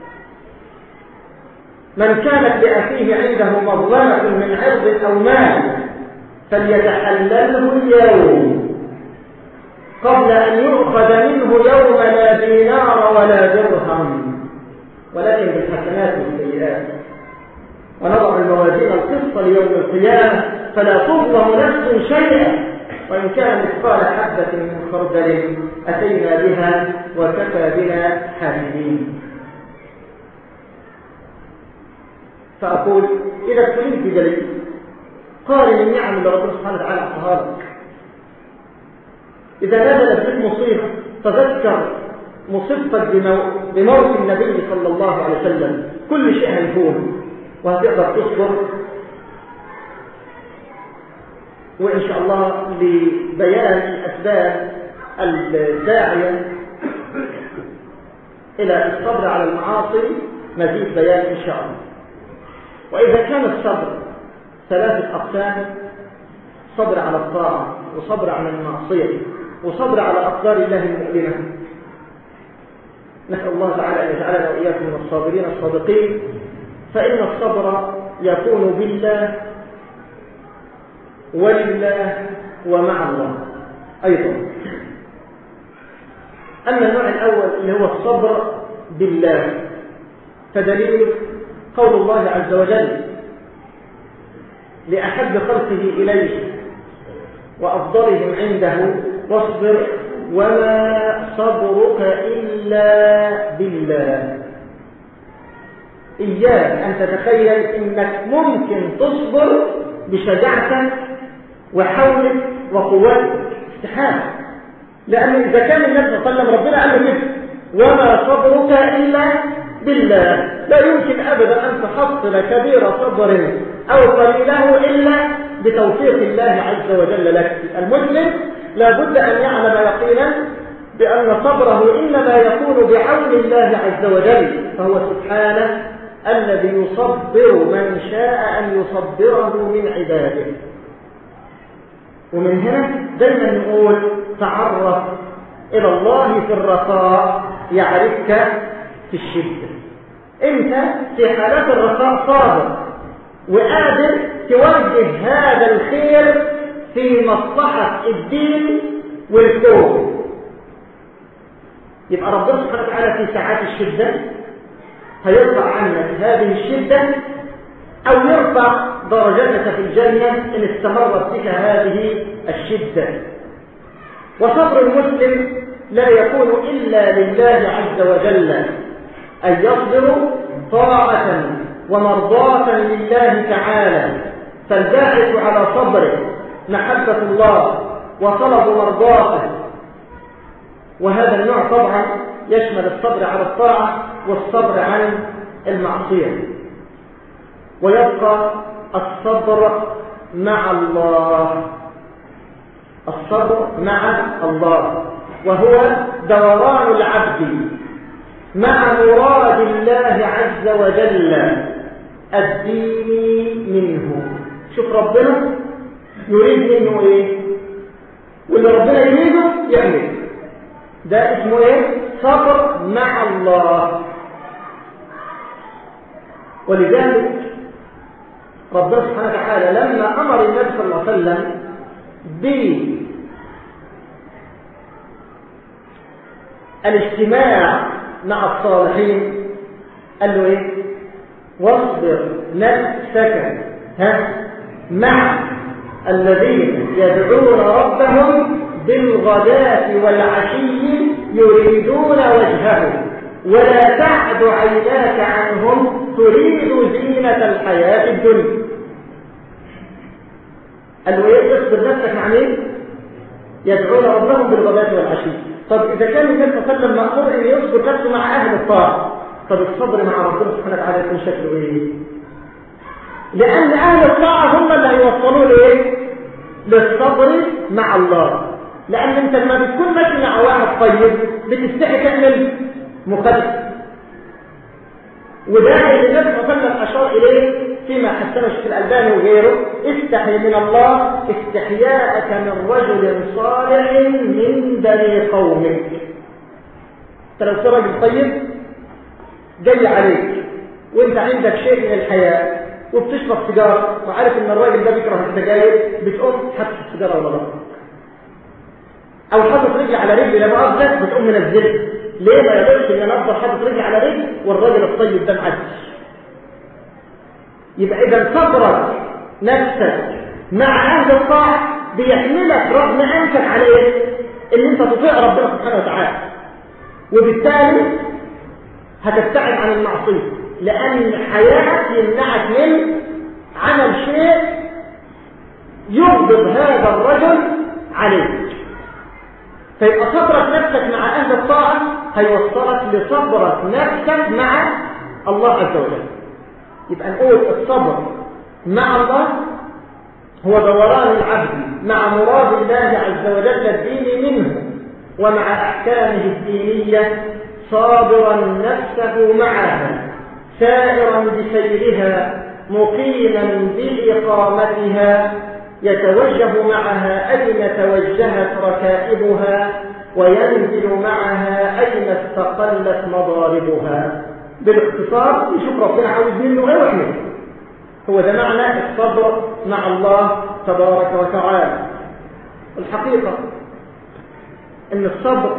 من كانت لأخيه عنده مظلمة من عرض أو مال فليتحلله اليوم قبل أن يؤخذ منه يوم لا دينار ولا درهم، ولكن بالحسنات والسيئات. ونضع الموازين القسط ليوم القيامة فلا تظلم نفس شيئا، وإن كان مثقال حبة من خردل أتينا بها وكفى بنا حاسبين. فأقول: إذا ابتليت بدليل قارن النعم اللي ربنا سبحانه وتعالى أعطاها لك. إذا نزلت بك مصيبة تذكر مصيبتك بموت النبي صلى الله عليه وسلم، كل شيء هيكون وهتقدر تصبر. وإن شاء الله لبيان الأسباب الداعية إلى الصبر على المعاصي مزيد بيان إن شاء الله. وإذا كان الصبر ثلاثة أقسام: صبر على الطاعة، وصبر على المعصية، وصبر على أقدار الله المؤلمة. نسأل الله تعالى أن يجعلنا وإياكم من الصابرين الصادقين. فإن الصبر يكون بالله ولله ومع الله أيضا. أما النوع الأول اللي هو الصبر بالله، فدليل قول الله عز وجل: لأحب خلقه إليه وأفضلهم عنده واصبر وما صبرك إلا بالله. إياك أن تتخيل أنك ممكن تصبر بشجاعتك وحولك وقوتك، استحالة. لأن إذا كان النبي صلى الله عليه وسلم ربنا قال له كده وما صبرك إلا بالله، لا يمكن أبدا أن تحصل كبير صبر أو قليله إلا بتوفيق الله عز وجل لك. المسلم لا بد أن يعلم يقينا بأن صبره إنما يكون بعون الله عز وجل، فهو سبحانه الذي يصبر من شاء أن يصبره من عباده. ومن هنا دائما نقول تعرف إلى الله في الرخاء يعرفك في الشدة. أنت في حالات الرخاء صابر وقادر توجه هذا الخير في مصلحة الدين والكون، يبقى ربنا سبحانه وتعالى في ساعات الشدة هيرفع عنك هذه الشدة أو يرفع درجتك في الجنة إن استمرت بك هذه الشدة. وصبر المسلم لا يكون إلا لله عز وجل، أن يصبر طاعة ومرضاة لله تعالى، فالباعث على صبره محبة الله وطلب مرضاته. وهذا النوع طبعا يشمل الصبر على الطاعة والصبر عن المعصية. ويبقى الصبر مع الله، الصبر مع الله، وهو دوران العبد مع مراد الله عز وجل الديني منه. شوف ربنا يريد منه ايه واللي ربنا يريده يعمل، ده اسمه ايه؟ صبر مع الله. ولذلك ربنا سبحانه وتعالى لما امر النبي صلى الله عليه وسلم بالاجتماع مع الصالحين قال له ايه؟ واصبر نفسك ها مع الذين يدعون ربهم بالغداة والعشي يريدون وجهه ولا تعد عيناك عنهم تريد زينة الحياة الدنيا. قال له ايه؟ اصبر نفسك مع مين؟ يدعون ربهم بالغداة والعشي. طب إذا كان النبي صلى الله عليه وسلم مأمور أن يصبر نفسه مع أهل الطاعة، طب الصبر مع ربنا سبحانه وتعالى يكون شكله إيه؟ لأن أهل الطاعة هم اللي هيوصلوا لإيه؟ للصبر مع الله. لأن أنت لما بتكون ماشي مع واحد طيب بتستحي تعمل مقدس، وده اللي النبي صلى الله عليه وسلم أشار إليه فيما حسنه الشيخ الألباني وغيره: استحي من الله استحياءك من رجل صالح من بني قومك. انت لو في راجل طيب جاي عليك وانت عندك شيء من الحياة وبتشرب سيجاره وعارف ان الراجل ده بيكره السجاير، بتقوم حاطط السيجاره ولا لا، او حاطط رجل على رجل لا مؤاخذه بتقوم منزلها. ليه ما يقدرش ان انا افضل حاطط رجل على رجل والراجل الطيب ده معدي؟ يبقى اذا صبرك نفسك مع اهل الطاعه بيحملك رغم انفك عليه ان انت تطيع ربنا سبحانه وتعالى، وبالتالي هتبتعد عن المعصيه، لان حياتك يمنعك من عمل شيء يغضب هذا الرجل عليك. فيبقى صبرك نفسك مع اهل الطاعه هيوصلك لصبرك نفسك مع الله عز وجل. يبقى نقول الصبر مع الله هو دوران العبد مع مراد الله عز وجل الديني منه ومع احكامه الدينيه، صابرا نفسه معها، سائرا بسيرها، مقيما باقامتها، يتوجه معها اين توجهت ركائبها، وينزل معها اين استقلت مضاربها. بالاختصار يشوف ربنا عاوز منه ايه ويعمله. هو ده معنى الصبر مع الله تبارك وتعالى. الحقيقه ان الصبر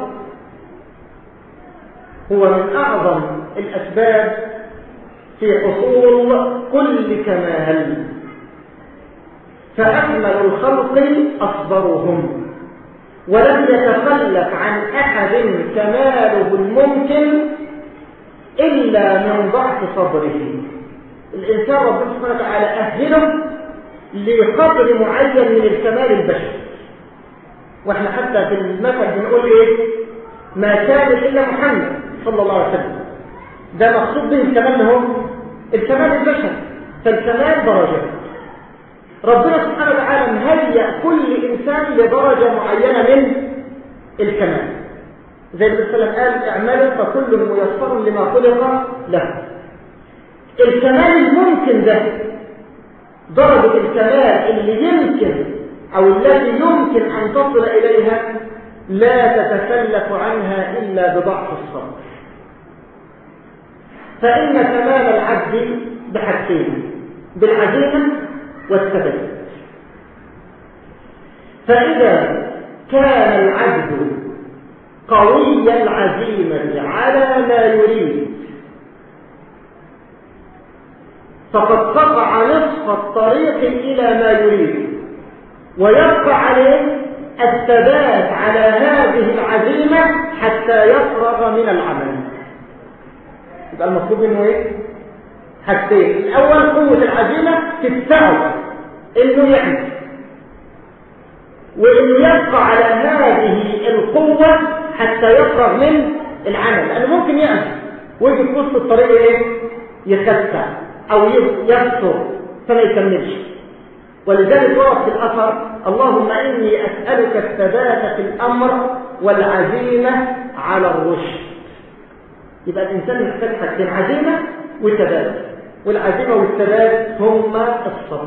هو من اعظم الاسباب في حصول كل كمال، فاكمل الخلق اصبرهم. ولم يتخلف عن أحد كماله الممكن إلا من ضعف صبره. الإنسان ربنا سبحانه وتعالى أهله لقدر معين من الكمال البشري، وإحنا حتى في المثل بنقول إيه؟ ما كان إلا محمد صلى الله عليه وسلم. ده مقصود به الكمال هو الكمال البشري، فالكمال درجات. ربنا سبحانه وتعالى مهيأ كل إنسان لدرجة معينة من الكمال، زي ما الرسول قال اعملوا فكل ميسر لما خلق له. الكمال الممكن ده درجة الكمال اللي يمكن أو التي يمكن أن تصل إليها لا تتكلف عنها إلا بضعف الصبر. فإن كمال العبد بحاجتين: بالعزيمة والثبات. فإذا كان العبد قوي العزيمة على ما يريد فقد قطع نصف الطريق إلى ما يريد، ويبقى عليه الثبات على هذه العزيمة حتى يفرغ من العمل. يبقى المطلوب منه ايه؟ حاجتين: الأول قوة العزيمة تدفعه إنه يعمل، وإنه يبقى على هذه القوة حتى يفرغ من العمل، لأنه ممكن يعمل ويجي في وسط الطريق ايه؟ يخسع أو يبصر فما يكملش. ولذلك ورد في الأثر: اللهم إني أسألك الثبات في الأمر والعزيمة على الرشد. يبقى الإنسان محتاج حاجتين: عزيمة وثبات، والعزيمة والثبات هما الصبر.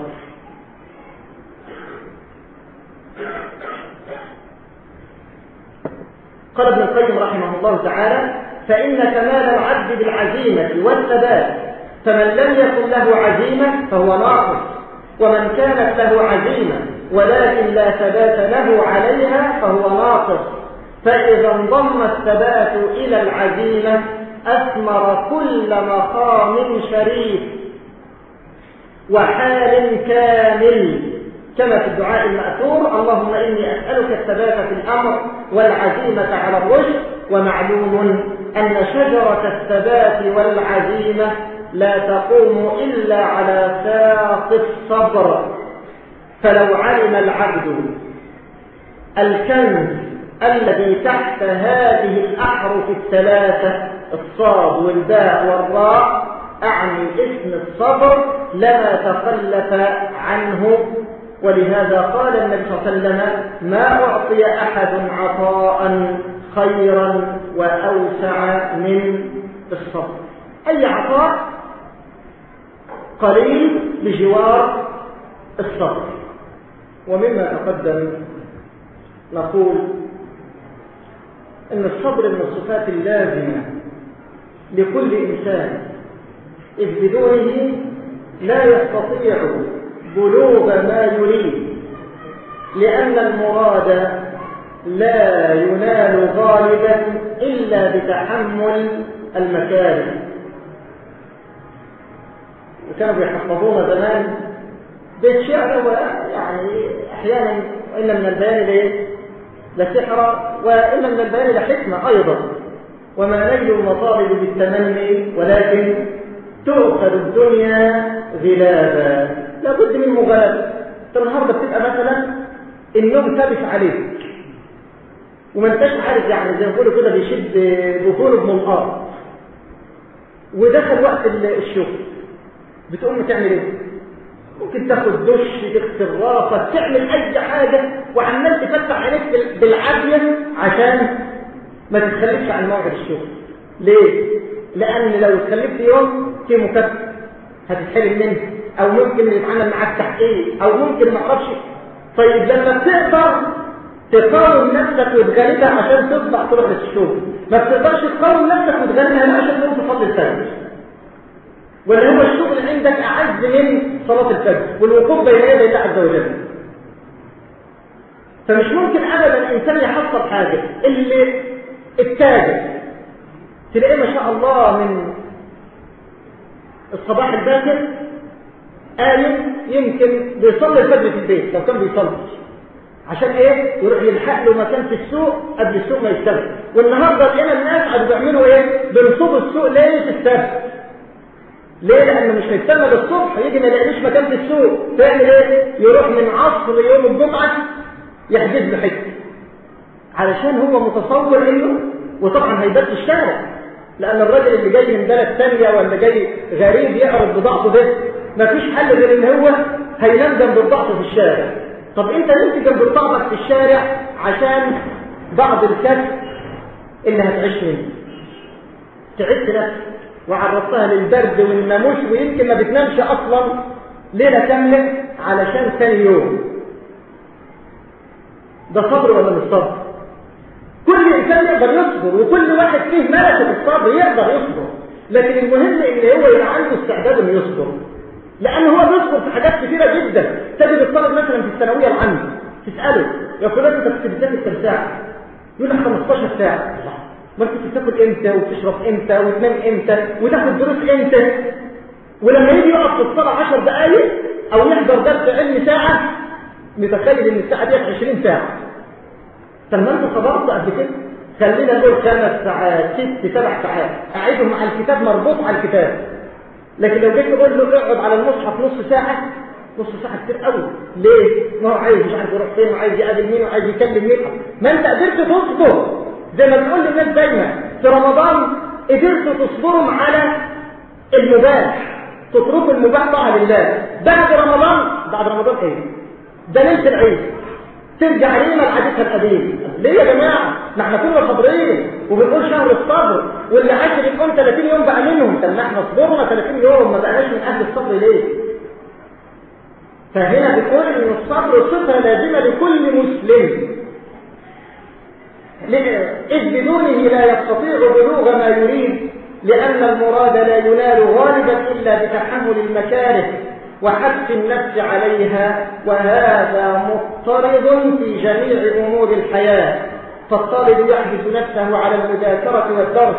قال ابن القيم رحمه الله تعالى: فإن كمال العبد بالعزيمة والثبات، فمن لم يكن له عزيمة فهو ناقص، ومن كانت له عزيمة ولكن لا ثبات له عليها فهو ناقص. فإذا انضم الثبات إلى العزيمة أثمر كل مقام شريف وحال كامل، كما في الدعاء المأثور: اللهم إني أسألك الثبات في الأمر والعزيمة على الرشد. ومعلوم أن شجرة الثبات والعزيمة لا تقوم إلا على ساق الصبر. فلو علم العبد الكنز الذي تحت هذه الأحرف الثلاثة، الصاد والباء والراء، أعني اسم الصبر، لما تخلف عنه. ولهذا قال النبي صلى الله عليه وسلم: ما أعطي أحد عطاء خيرا وأوسع من الصبر. أي عطاء قليل بجوار الصبر. ومما تقدم نقول أن الصبر من الصفات اللازمة لكل إنسان، إذ بدونه لا يستطيع بلوغ ما يريد، لأن المراد لا ينال غالبا إلا بتحمل المكاره. وكانوا بيحفظون زمان بيت شعر، ويعني أحيانا إلا من البيان لسحر وإلا من البيان لحكمة أيضا: وما نيل المطالب بالتمني ولكن تؤخذ الدنيا غلابا. لابد من مغالبة. النهارده بتبقى مثلا النوم ثابت عليك وما انتش عارف، يعني زي ما بيقولوا كده بيشد بطوله بمنقار، ودخل وقت الشغل بتقوم تعمل ايه؟ ممكن تاخد دش، تغسل راسك، تعمل اي حاجه، وعمال تفتح عينيك بالعافيه عشان ما تتخلفش عن موعد الشغل. ليه؟ لان لو اتخلفت يوم في مكافاه هتتحرم منه، او ممكن يتعامل معاك تحقيق، او ممكن ما اعرفش. طيب لما تقدر تقاوم نفسك وتغلبها عشان تصبح تروح للشغل، ما بتقدرش تقاوم نفسك وتغلبها عشان تقوم تصلي الفجر، ولا هو الشغل عندك اعز من صلاه الفجر والوقوف بين يدي الله عز وجل. فمش ممكن ابدا الانسان يحصل حاجه. اللي التاجر تلاقيه ما شاء الله من الصباح الباكر قايم، يمكن بيصلي الفجر في البيت لو كان بيصلي، عشان ايه؟ يروح يلحق له مكان في السوق قبل السوق ما يشتغل. والنهارده لقينا الناس قاعدين بيعملوا ايه؟ بينصبوا السوق ليله السبت. ليه؟ لانه مش هيستنى للصبح يجي ما يلاقيش مكان في السوق، تعمل ايه؟ يروح من عصر يوم الجمعه يحجز له حته، علشان هو متصور انه، وطبعا هيبات في الشارع، لان الراجل اللي جاي من بلد ثانيه ولا جاي غريب يعرض بضاعته ده مفيش حل غير ان هو هينام جنب بضاعته في الشارع. طب انت نمت جنب بضاعتك في الشارع عشان بعض الكسب اللي هتعيش منه، تعبت نفسك وعرضتها للبرد والناموس ويمكن ما بتنامش اصلا ليله كامله علشان ثاني يوم. ده صبر ولا مش صبر؟ كل انسان يقدر يصبر، وكل واحد فيه ملكه الصبر يقدر يصبر، لكن المهم ان هو يبقى عنده استعداد انه يصبر، لان هو بيصبر في حاجات كثيره جدا. تجد الطالب مثلا في الثانويه العامه تساله يا فلان انت بتذاكر كام ساعه؟ يقول لك خمستاشر ساعه. ما انت بتاكل امتى وبتشرب امتى وتنام امتى وتاخد دروس امتى؟ ولما يجي يقف في الصلاه عشر دقائق او يحضر درس علم ساعه متخيل ان الساعه دي عشرين ساعه. طب ما انت صبرت قبل كده؟ خلينا نقول خمس ساعات ست سبع ساعات اعيدهم مع الكتاب مربوط على الكتاب. لكن لو جيت تقول له اقعد على المصحف نص ساعه، نص ساعه كتير قوي. ليه؟ ما هو عايز مش عارف يروح فين وعايز يقابل مين وعايز يكلم مين. ما انت قدرت تصبر زي ما بنقول للناس دايما في رمضان، قدرتوا تصبروا على المباح، تتركوا المباح طاعه لله. بعد رمضان، بعد رمضان ايه؟ ده ليله العيد ترجع ريما لعادتها القديم. ليه يا جماعه؟ ما احنا كنا صابرين وبنقول شهر الصبر، واللي عاش بيكون ثلاثين يوم بقى منهم. طب ما احنا صبرنا ثلاثين يوم ما بقناش من اهل الصبر ليه؟ فهنا بنقول ان الصبر صفه لازمه لكل مسلم، إذ بدونه لا يستطيع بلوغ ما يريد، لأن المراد لا ينال غالبا إلا بتحمل المكاره وحث النفس عليها، وهذا مضطرد في جميع أمور الحياة. فالطالب يحبس نفسه على المذاكرة والدرس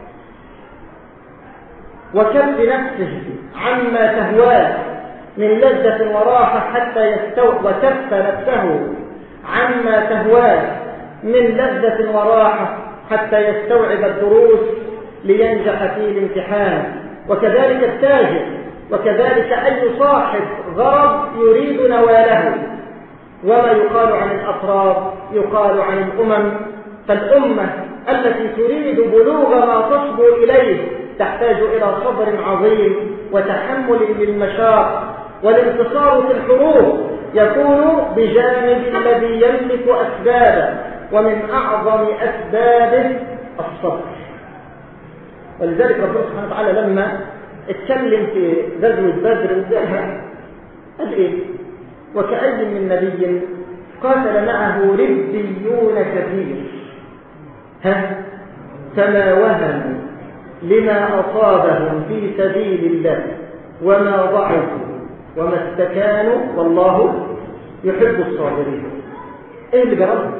وكف نفسه عما تهواه من لذة وراحة حتى يستوعب، وكف نفسه عما تهواه من لذة وراحة حتى يستوعب الدروس لينجح في الامتحان. وكذلك التاجر، وكذلك أي صاحب غرض يريد نواله. وما يقال عن الأفراد يقال عن الأمم، فالأمة التي تريد بلوغ ما تصبو إليه تحتاج إلى صبر عظيم وتحمل للمشاق، والانتصار في الحروب يكون بجانب الذي يملك أسبابه، ومن أعظم أسبابه الصبر. ولذلك ربنا سبحانه وتعالى لما اتكلم في غزوة بدر قال إيه؟ وكأي من نبي قاتل معه ربيون كثير ها فما وهنوا لما أصابهم في سبيل الله وما ضعفوا وما استكانوا والله يحب الصابرين. ايه اللي جرى؟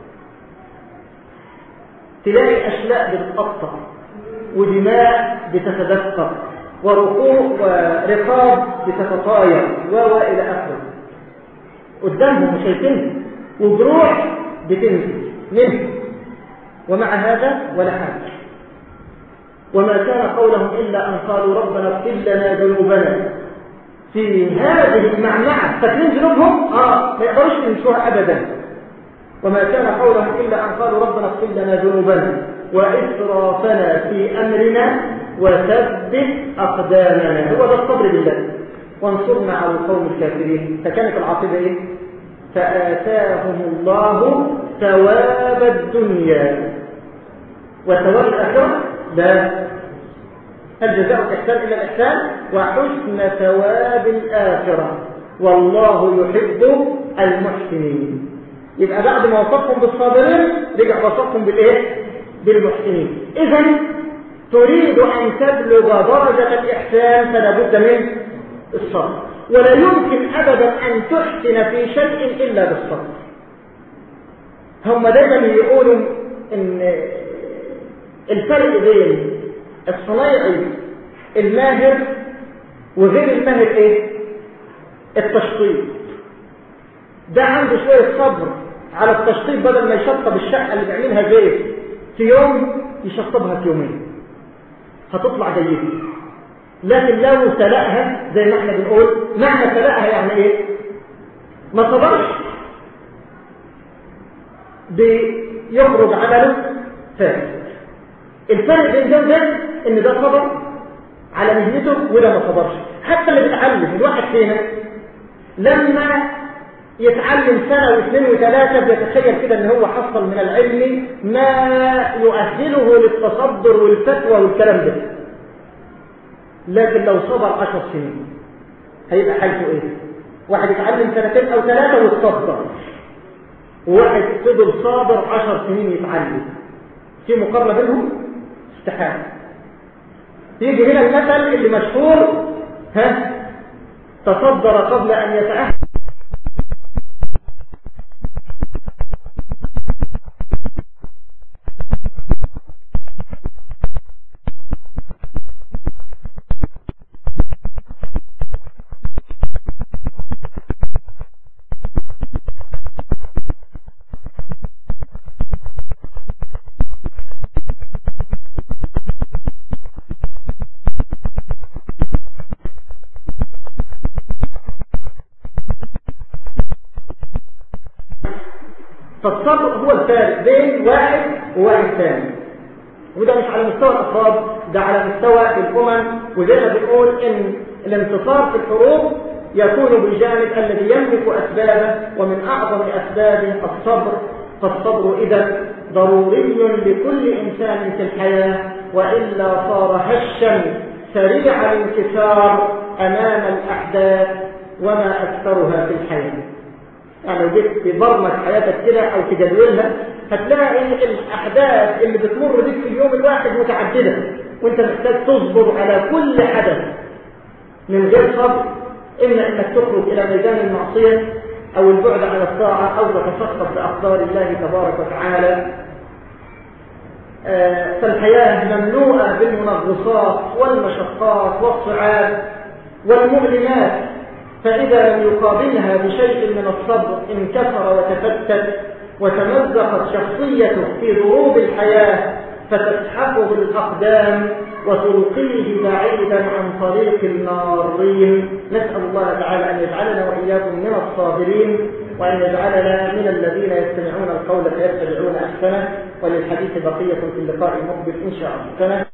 تلاقي اشلاء بتتقطع ودماء بتتدفق ورقوق ورقاب بتتطاير والى اخره قدامهم شايفين، وجروح بتنزل منه، ومع هذا ولا حاجه. وما كان قولهم الا ان قالوا ربنا اغفر لنا ذنوبنا. في هذه المعنعه فاكرين ذنوبهم اه ما يقدروش ينسوها ابدا. وما كان قولهم الا ان قالوا ربنا اغفر لنا ذنوبنا واسرافنا في امرنا وثبت اقدامنا. هو ده الصبر بالله، وانصرنا على القوم الكافرين. فكانت العاقبه ايه؟ فآتاهم الله ثواب الدنيا وثواب الاخره. لا، هل جزاء الإحسان إلا الإحسان؟ وحسن ثواب الآخرة، والله يحب المحسنين. يبقى بعد ما وصفهم بالصابرين رجع وصفهم بالإيه؟ بالمحسنين. إذن تريد أن تبلغ درجة الإحسان فلا بد من الصبر، ولا يمكن أبدا أن تحسن في شيء إلا بالصبر. هم دائما يقولوا إن الفرق بين الصنايعي الماهر وغير الماهر ايه؟ التشطيب. ده عنده شوية صبر على التشطيب، بدل ما يشطب الشقة اللي بيعملها زيت في يوم يشطبها في يومين، هتطلع جيدة. لكن لو سلقها زي ما احنا بنقول، معنى سلقها يعني ايه؟ ما صبرش، بيخرج عمله فاسد. الفرق بين ده وده ان ده صبر على مهنته وده ما صبرش. حتى اللي بيتعلم الواحد فينا لما يتعلم سنة واثنين وثلاثة بيتخيل كده ان هو حصل من العلم ما يؤهله للتصدر والفتوى والكلام ده. لكن لو صبر عشر سنين هيبقى حالته ايه؟ واحد يتعلم سنتين او ثلاثة ويتصدر، وواحد فضل صابر عشر سنين يتعلم، في مقارنة بينهم؟ استحالة. يجي هنا المثل اللي مشهور، ها تصدر قبل ان يتأهل. فالصبر هو الفارق بين واحد وواحد ثاني، وده مش على مستوى الافراد، ده على مستوى الامم. وزي ما بنقول ان الانتصار في الحروب يكون بالجانب الذي يملك اسبابه، ومن اعظم اسبابه الصبر. فالصبر اذا ضروري لكل انسان في الحياه، والا صار هشا سريع الانكسار امام الاحداث وما اكثرها في الحياه. يعني لو جيت تبرمج حياتك كده او تجدولها هتلاقي الاحداث اللي بتمر بيك في اليوم الواحد متعدده، وانت محتاج تصبر على كل حدث. من غير صبر اما انك تخرج الى ميدان المعصيه او البعد عن الطاعه او تتسخط باقدار الله تبارك وتعالى. آه فالحياه مملوءه بالمنغصات والمشقات والصعاب والمؤلمات، فإذا لم يقابلها بشيء من الصبر انكسر وتفتت، وتمزقت شخصيته في ضروب الحياة، فتسحقه الأقدام وتلقيه بعيدا عن طريق المارين. نسأل الله تعالى أن يجعلنا وإياكم من الصابرين، وأن يجعلنا من الذين يستمعون القول فيتبعون أحسنه. وللحديث بقية في اللقاء المقبل إن شاء الله.